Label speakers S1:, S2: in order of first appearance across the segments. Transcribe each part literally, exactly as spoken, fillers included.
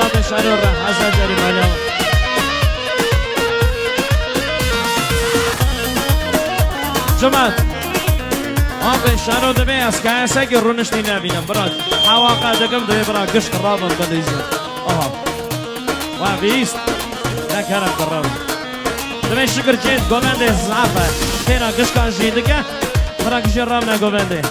S1: آب شرور حسن جری مالا جمعت آب شرور دبی از که ایسا که رونش نی نبینم براد حواقع دکم دوی براد گشت رابن بدیزن آها و بیست نکرم درام دبی شکر جید گوونده زعفه تینا گشت کان جیده که برا گشت رام نگوونده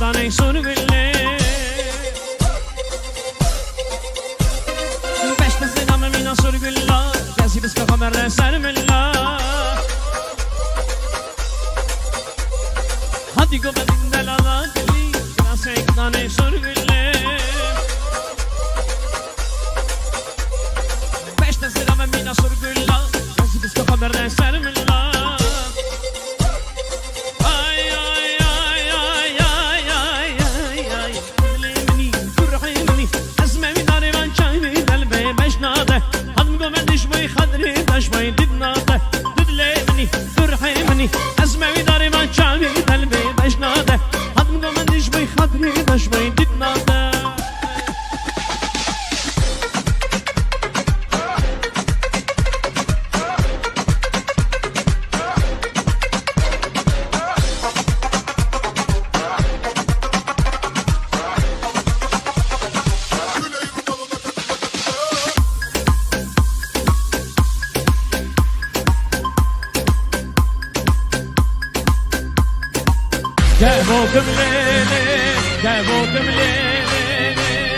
S1: دانه سرگله بشت زنام مینا سرگلا کسی بس که خمر سر ملا هدی گو بدین دلالا دلی کسی دانه سرگله بشت زنام مینا سرگلا کسی بس که خمر سر ملا شوي دبناته دبليني فرحيني أزمي داري ما شامي قلبي بشناته هضم من شوي خاطري شوي دبناته جابوكم ليلي جابوكم ليلي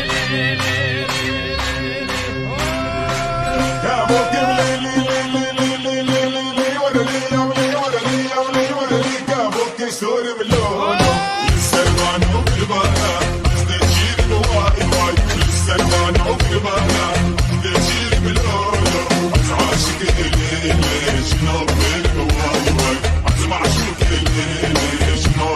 S2: جابوكم ليلي ليلي ليلي ورلي يوملي ورلي يوملي ورلي جابوك سوري ملونو للسلمان وقلبانا تجيب الواي واي للسلمان وقلبانا تجيب ملونو عاشق الليل شنو بالواي واي عاشق الليل شنو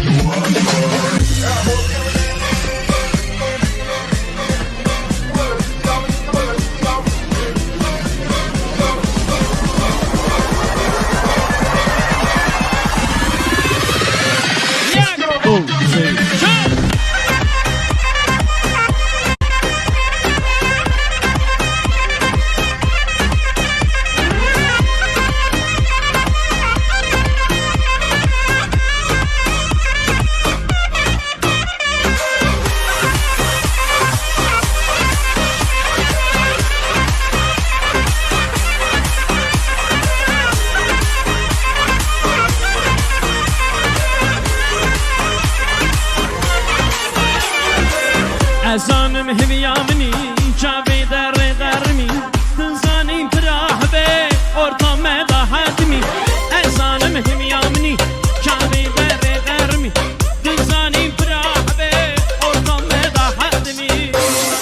S1: أزانم هم يامني جابي در درمي تنزاني براحبي أورطا مدا حدمي أزانم هم يامني جابي در درمي تنزاني براحبي أورطا مدا حدمي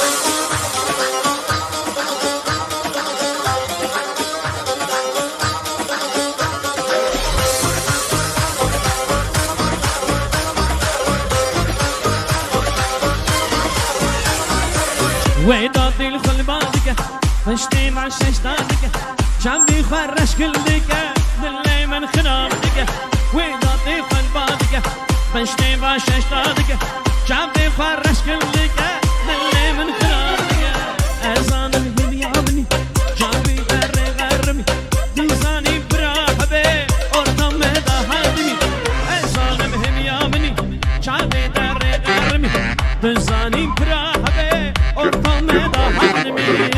S1: ويدادي الخلبادك فشتي مع الششتادك جنبي خرش كلدك دلي من خنابدك ويدادي الخلبادك فشتي مع الششتادك جنبي خرش كلدك دلي من خنابدك أزان الهم يعبني جنبي در غرمي تنزاني براحبي أورطا مدا هادمي أزان الهم يعبني جنبي در غرمي تنزاني براحبي أورطا مدا هادمي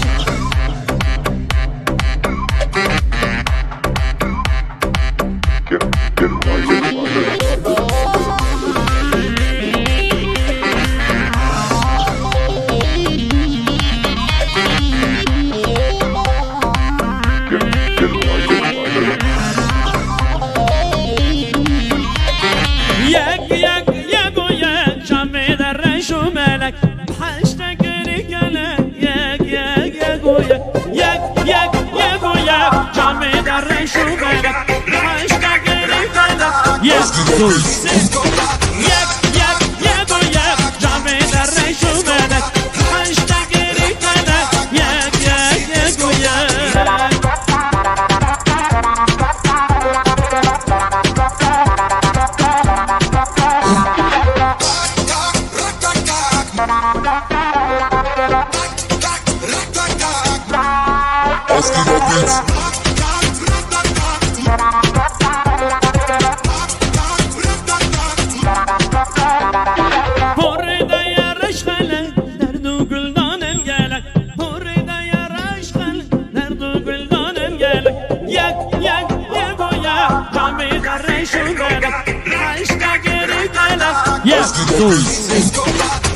S1: ياك ياك ياك وياك جامي درش ومالك بحشتك رجالك ياك ياك ياك وياك ياك ياك ياك وياك جامي درش ومالك بحشتك رجالك ياك ياك ياك وياك جامي درش ومالك بحشتك رجالك ياك ياك ياك وياك Yeah. دوز